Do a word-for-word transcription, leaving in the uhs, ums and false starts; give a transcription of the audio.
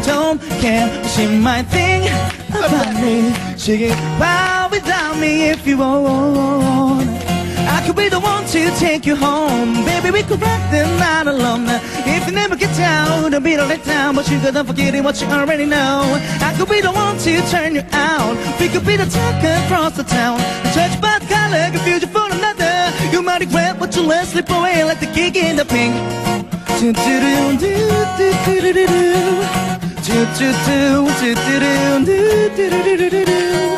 don't care what she might think about me. She can power without me if you want. I could be the one to take you home. Baby, we could rock the night alone. If you never get down, don't be the let down, but you gotta forget it, what you already know. I could be the one to turn you out. We could be the talk across the town. Judge by color, confuse you for another. You might regret what you let slip away like the gig in the pink. Do do do do do do do do do do do do do do do do do do do.